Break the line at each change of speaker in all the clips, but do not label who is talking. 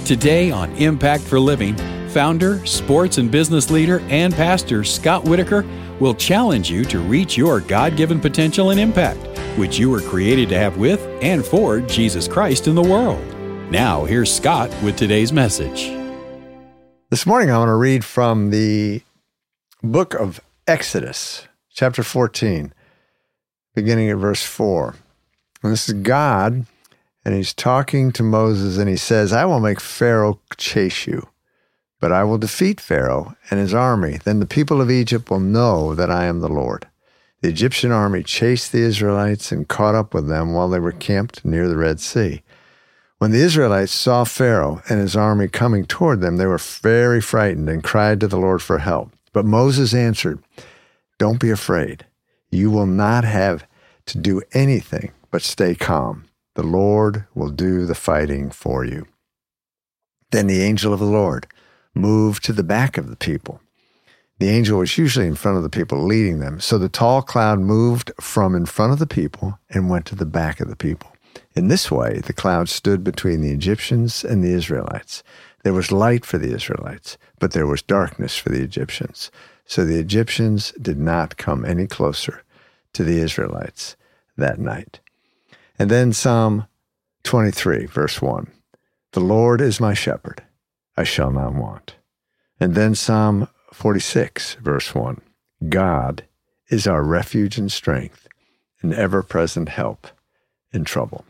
Today on Impact for Living, founder, sports and business leader, and pastor Scott Whitaker will challenge you to reach your God-given potential and impact, which you were created to have with and for Jesus Christ in the world. Now, here's Scott with today's message.
This morning, I want to read from the book of Exodus, chapter 14, beginning at verse 4. And this is God, and he's talking to Moses, and he says, I will make Pharaoh chase you, but I will defeat Pharaoh and his army. Then the people of Egypt will know that I am the Lord. The Egyptian army chased the Israelites and caught up with them while they were camped near the Red Sea. When the Israelites saw Pharaoh and his army coming toward them, they were very frightened and cried to the Lord for help. But Moses answered, Don't be afraid. You will not have to do anything but stay calm. The Lord will do the fighting for you. Then the angel of the Lord moved to the back of the people. The angel was usually in front of the people, leading them. So the tall cloud moved from in front of the people and went to the back of the people. In this way, the cloud stood between the Egyptians and the Israelites. There was light for the Israelites, but there was darkness for the Egyptians. So the Egyptians did not come any closer to the Israelites that night. And then Psalm 23, verse 1. The Lord is my shepherd, I shall not want. And then Psalm 46, verse 1. God is our refuge and strength, an ever-present help in trouble.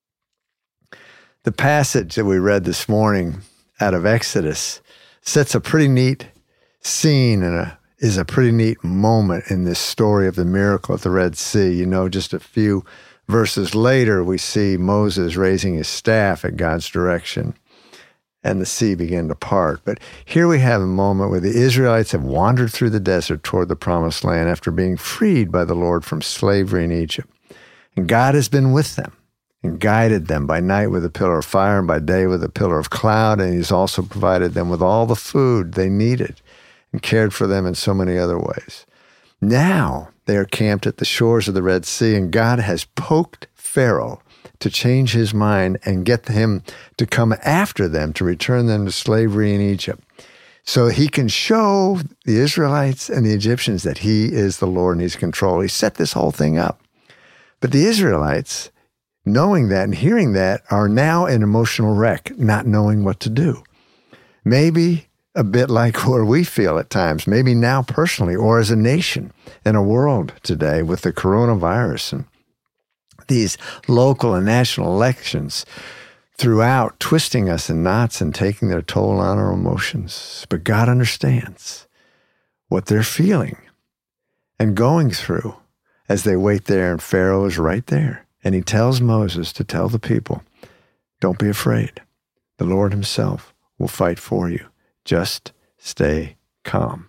The passage that we read this morning out of Exodus sets a pretty neat scene and is a pretty neat moment in this story of the miracle at the Red Sea. You know, just a few verses later, we see Moses raising his staff at God's direction, and the sea began to part. But here we have a moment where the Israelites have wandered through the desert toward the Promised Land after being freed by the Lord from slavery in Egypt. And God has been with them and guided them by night with a pillar of fire and by day with a pillar of cloud, and he's also provided them with all the food they needed and cared for them in so many other ways. Now they are camped at the shores of the Red Sea, and God has poked Pharaoh to change his mind and get him to come after them to return them to slavery in Egypt. So he can show the Israelites and the Egyptians that he is the Lord and he's in control. He set this whole thing up. But the Israelites, knowing that and hearing that, are now an emotional wreck, not knowing what to do. Maybe a bit like where we feel at times, maybe now personally or as a nation in a world today with the coronavirus and these local and national elections throughout, twisting us in knots and taking their toll on our emotions. But God understands what they're feeling and going through as they wait there, and Pharaoh is right there. And he tells Moses to tell the people, don't be afraid. The Lord himself will fight for you. Just stay calm.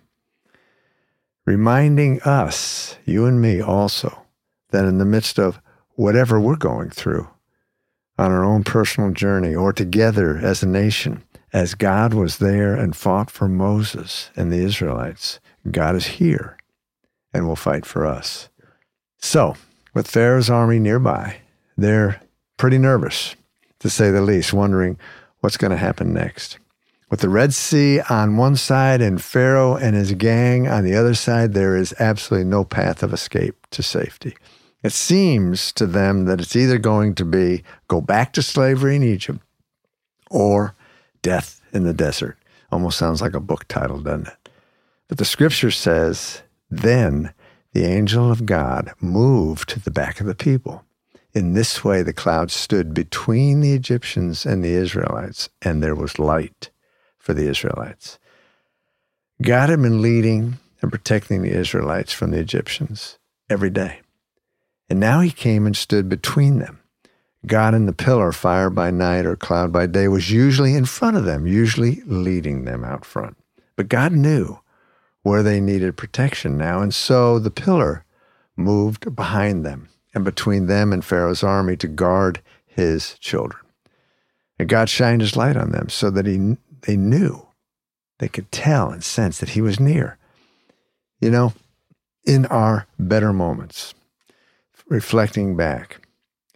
Reminding us, you and me also, that in the midst of whatever we're going through on our own personal journey or together as a nation, as God was there and fought for Moses and the Israelites, God is here and will fight for us. So, with Pharaoh's army nearby, they're pretty nervous, to say the least, wondering what's going to happen next. With the Red Sea on one side and Pharaoh and his gang on the other side, there is absolutely no path of escape to safety. It seems to them that it's either going to be go back to slavery in Egypt or death in the desert. Almost sounds like a book title, doesn't it? But the scripture says, then the angel of God moved to the back of the people. In this way, the cloud stood between the Egyptians and the Israelites, and there was light for the Israelites. God had been leading and protecting the Israelites from the Egyptians every day. And now he came and stood between them. God in the pillar, fire by night or cloud by day, was usually in front of them, usually leading them out front. But God knew where they needed protection now, and so the pillar moved behind them and between them and Pharaoh's army to guard his children. And God shined his light on them so that they knew, they could tell and sense that he was near. You know, in our better moments, reflecting back,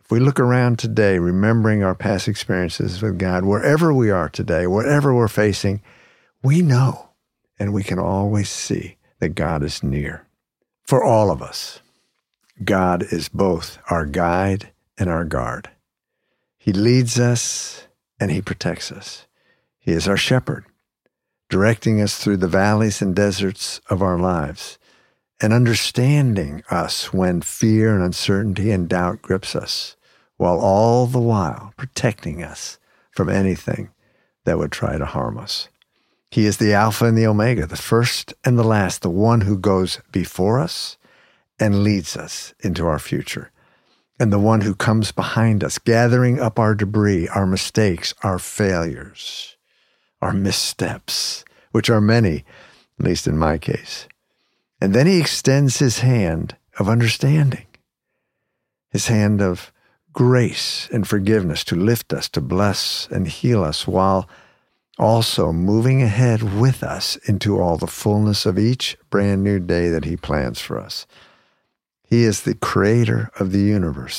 If we look around today, remembering our past experiences with God, wherever we are today, whatever we're facing, we know and we can always see that God is near. For all of us, God is both our guide and our guard. He leads us and he protects us. He is our shepherd, directing us through the valleys and deserts of our lives and understanding us when fear and uncertainty and doubt grips us, while all the while protecting us from anything that would try to harm us. He is the Alpha and the Omega, the first and the last, the one who goes before us and leads us into our future, and the one who comes behind us, gathering up our debris, our mistakes, our failures, our missteps, which are many, at least in my case. And then he extends his hand of understanding, his hand of grace and forgiveness to lift us, to bless and heal us, while also moving ahead with us into all the fullness of each brand new day that he plans for us. He is the creator of the universe,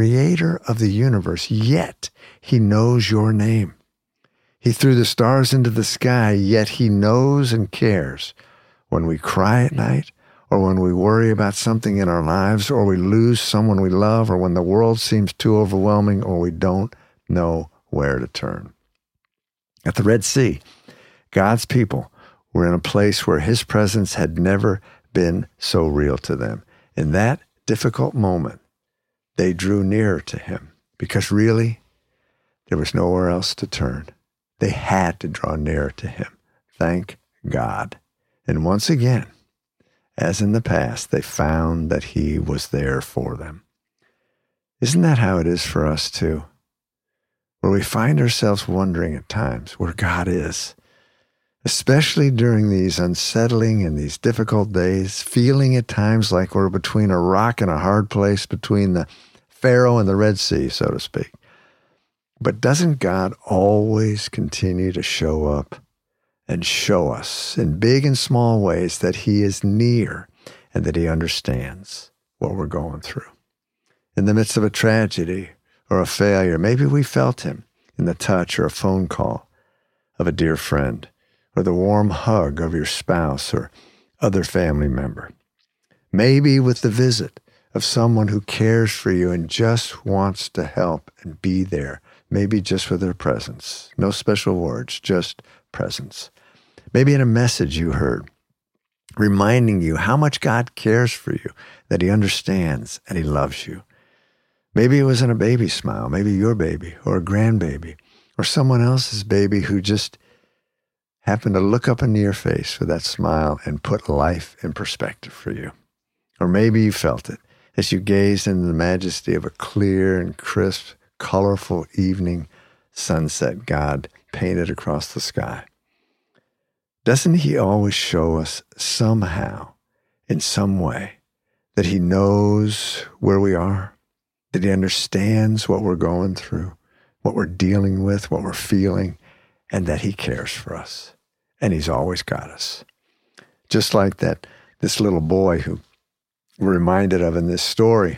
yet he knows your name. He threw the stars into the sky, yet he knows and cares when we cry at night, or when we worry about something in our lives, or we lose someone we love, or when the world seems too overwhelming, or we don't know where to turn. At the Red Sea, God's people were in a place where his presence had never been so real to them. In that difficult moment, they drew nearer to him because really, there was nowhere else to turn. They had to draw nearer to him. Thank God. And once again, as in the past, they found that he was there for them. Isn't that how it is for us too? Where we find ourselves wondering at times where God is, especially during these unsettling and these difficult days, feeling at times like we're between a rock and a hard place, between the Pharaoh and the Red Sea, so to speak. But doesn't God always continue to show up and show us in big and small ways that he is near and that he understands what we're going through? In the midst of a tragedy or a failure, maybe we felt him in the touch or a phone call of a dear friend, or the warm hug of your spouse or other family member. Maybe with the visit of someone who cares for you and just wants to help and be there, maybe just with their presence. No special words, just presence. Maybe in a message you heard, reminding you how much God cares for you, that he understands and he loves you. Maybe it was in a baby smile, maybe your baby or a grandbaby or someone else's baby who just happened to look up into your face with that smile and put life in perspective for you. Or maybe you felt it as you gazed into the majesty of a clear and crisp, colorful evening sunset God painted across the sky. Doesn't he always show us somehow, in some way, that he knows where we are, that he understands what we're going through, what we're dealing with, what we're feeling, and that he cares for us? And he's always got us. Just like this little boy who we're reminded of in this story.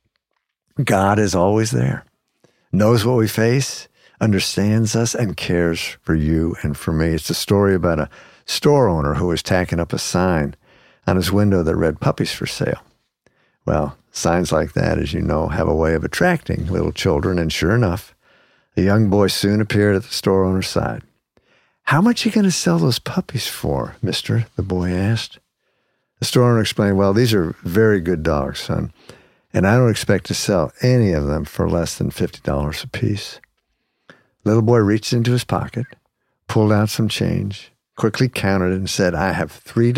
God is always there, knows what we face, understands us, and cares for you and for me. It's a story about a store owner who was tacking up a sign on his window that read "Puppies for Sale." Well, signs like that, as you know, have a way of attracting little children, and sure enough, a young boy soon appeared at the store owner's side. "How much are you going to sell those puppies for, mister?" the boy asked. The store owner explained, "Well, these are very good dogs, son, and I don't expect to sell any of them for less than $50 a piece." Little boy reached into his pocket, pulled out some change, quickly counted it, and said, "I have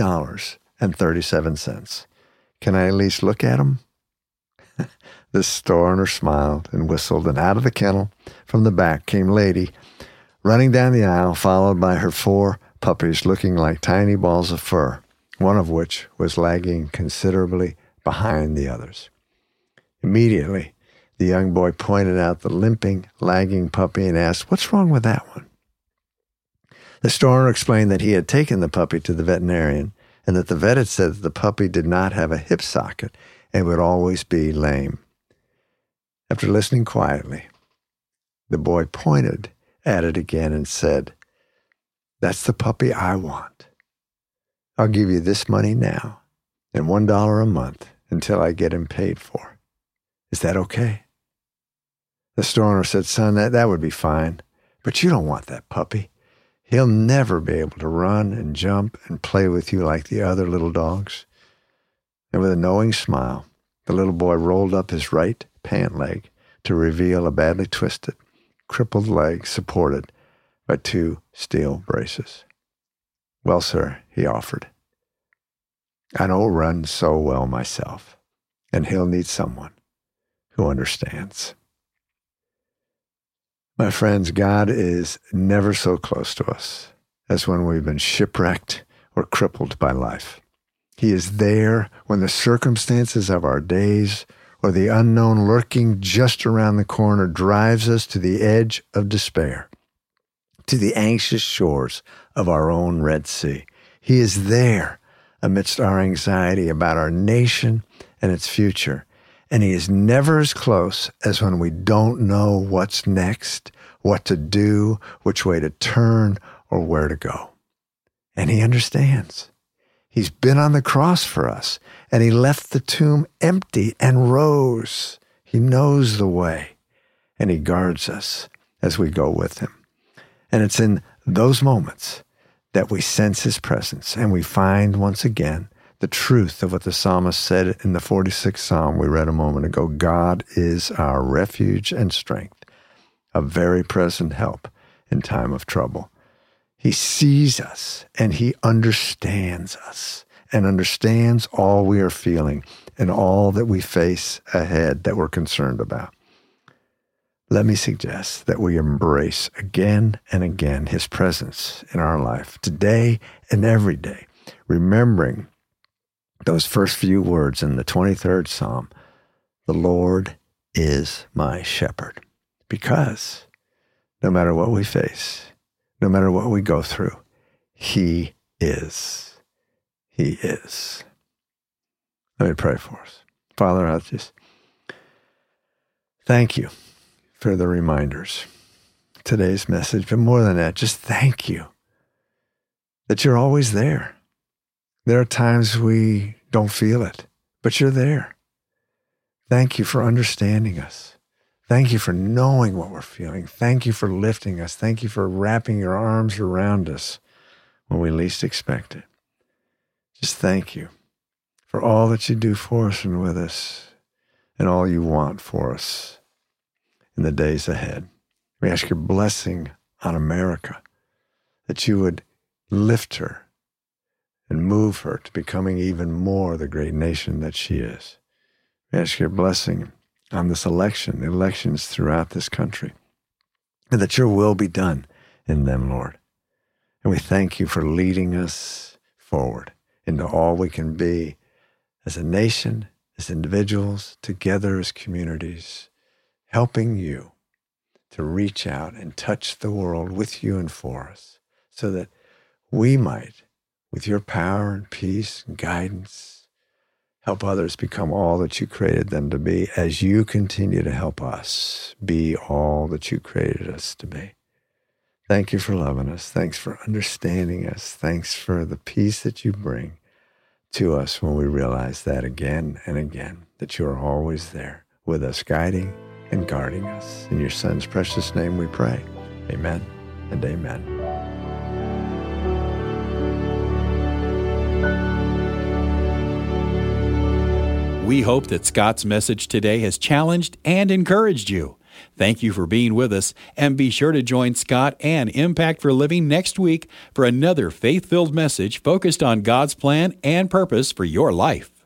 $3.37. Can I at least look at them?" The store owner smiled and whistled, and out of the kennel from the back came Lady, running down the aisle, followed by her 4 puppies looking like tiny balls of fur, one of which was lagging considerably behind the others. Immediately, the young boy pointed out the limping, lagging puppy and asked, "What's wrong with that one?" The store owner explained that he had taken the puppy to the veterinarian and that the vet had said that the puppy did not have a hip socket and would always be lame. After listening quietly, the boy pointed at it again and said, "That's the puppy I want. I'll give you this money now and $1 a month until I get him paid for. Is that okay?" The store owner said, "Son, that would be fine, but you don't want that puppy. He'll never be able to run and jump and play with you like the other little dogs." And with a knowing smile, the little boy rolled up his right pant leg to reveal a badly twisted, crippled leg supported by 2 steel braces. "Well, sir," he offered, "I don't run so well myself, and he'll need someone who understands." My friends, God is never so close to us as when we've been shipwrecked or crippled by life. He is there when the circumstances of our days or the unknown lurking just around the corner drives us to the edge of despair, to the anxious shores of our own Red Sea. He is there amidst our anxiety about our nation and its future. And he is never as close as when we don't know what's next, what to do, which way to turn, or where to go. And he understands. He's been on the cross for us, and he left the tomb empty and rose. He knows the way, and he guards us as we go with him. And it's in those moments that we sense his presence, and we find once again the truth of what the psalmist said in the 46th Psalm we read a moment ago. God is our refuge and strength, a very present help in time of trouble. He sees us and he understands us and understands all we are feeling and all that we face ahead that we're concerned about. Let me suggest that we embrace again and again his presence in our life today and every day, remembering those first few words in the 23rd Psalm, "The Lord is my shepherd." Because no matter what we face, no matter what we go through, he is. He is. Let me pray for us. Father, I just thank you for the reminders, today's message, but more than that, just thank you that you're always there. There are times we don't feel it, but you're there. Thank you for understanding us. Thank you for knowing what we're feeling. Thank you for lifting us. Thank you for wrapping your arms around us when we least expect it. Just thank you for all that you do for us and with us and all you want for us in the days ahead. We ask your blessing on America, that you would lift her and move her to becoming even more the great nation that she is. We ask your blessing on this election, the elections throughout this country, and that your will be done in them, Lord. And we thank you for leading us forward into all we can be as a nation, as individuals, together as communities, helping you to reach out and touch the world with you and for us, so that we might, with your power and peace and guidance, help others become all that you created them to be as you continue to help us be all that you created us to be. Thank you for loving us. Thanks for understanding us. Thanks for the peace that you bring to us when we realize that again and again, that you are always there with us, guiding and guarding us. In your Son's precious name we pray. Amen and amen.
We hope that Scott's message today has challenged and encouraged you. Thank you for being with us, and be sure to join Scott and Impact for Living next week for another faith-filled message focused on God's plan and purpose for your life.